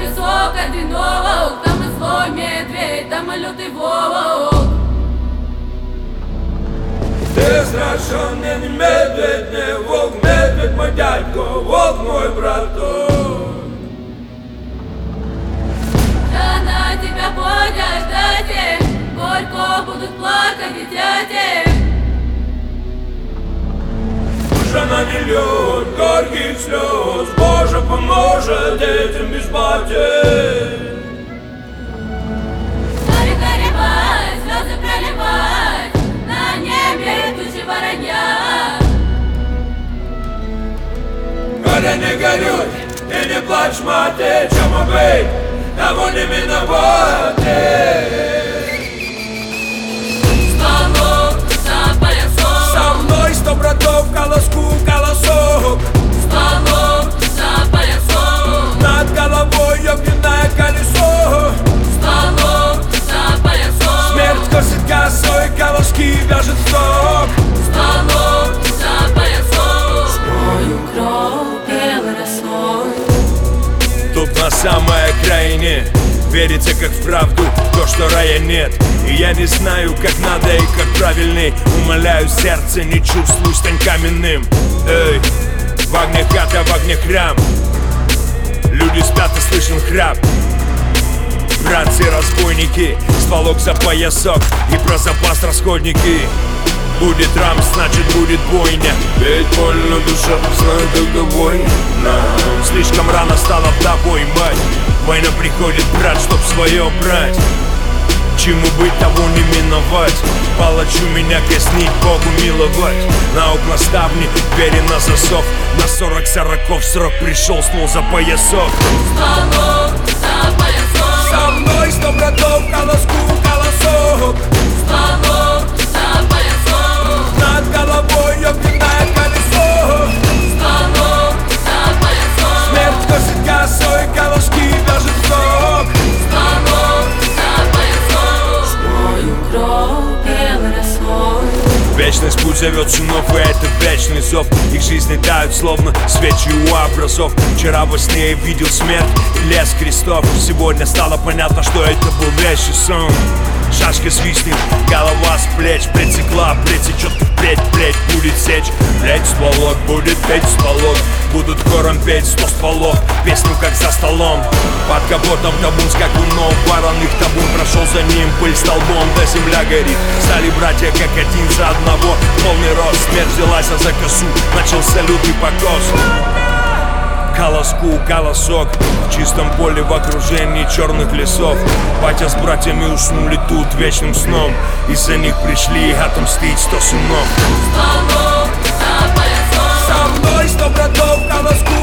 песок одинок, там и злой медведь, там и лютый волк. Ты страшный не медведь, не волк, медведь мой дядько, волк мой браток. Жена тебя будет ждать, горько будут плакать и дети. Жена не льет горьких слез, Боже поможет детям без потерь. Горько ревать, слезы проливать, на небе тучи воронья. Горе не горюй и не плачь, мать, чему быть, того не миновать. Стволок за поясок, Со мной 100 братов, колоску, колосок. стволок за поясок, Над головой огненное колесо. стволок за поясок, Смерть косит косой, колоски вяжет сток. стволок за поясок. Мою кровь белой росой. Тут на самой окраине верится как в правду то, что рая нет. И я не знаю, как надо и как правильней. Умоляю сердце, не чувствуй, стань каменным. Эй, в огне хата, в огне храм. Люди спят и слышен храп. Братцы-разбойники, стволок за поясок и про запас расходники. Будет рамс, значит будет бойня. Ведь больно душа, знаю, когда война. Слишком рано стала вдовой мать. Война приходит, брат, чтоб свое брать. Чему быть, того не миновать. Палачу меня казнить, Богу миловать. На окна ставни, двери на засов. На 40 сороков срок пришел, снул за поясок. Стволок за поясок, Со мной 100 братов, колоску, колосок. стволок за поясок, Над головой огненное колесо. стволок за поясок, Смерть косит косой, колоски вяжет сток. стволок за поясок. Мою кровь белой росой. Вечность путь зовет сынов, и это вечный зов. Их жизни тают, словно свечи у образов. Вчера во сне я видел смерть и лес крестов. Сегодня стало понятно, что это был вещий сон. Шашка свистнет, голова с плеч притекла, притечет впредь, плеть будет сечь. Плеть стволок, будет петь стволок. Будут хором петь 100 стволов, песню как за столом. Под капотом табун скакунов, вороных табун прошел за ним, пыль столбом, да земля горит. Стали братья как один за одного, полный рост. Смерть взялась за косу, начался лютый покос. Колоску, колосок, в чистом поле в окружении черных лесов. Батя с братьями уснули тут вечным сном. Из-за них пришли отомстить 100 сынов. Стволок за поясок, Со мной 100 братов, колоску,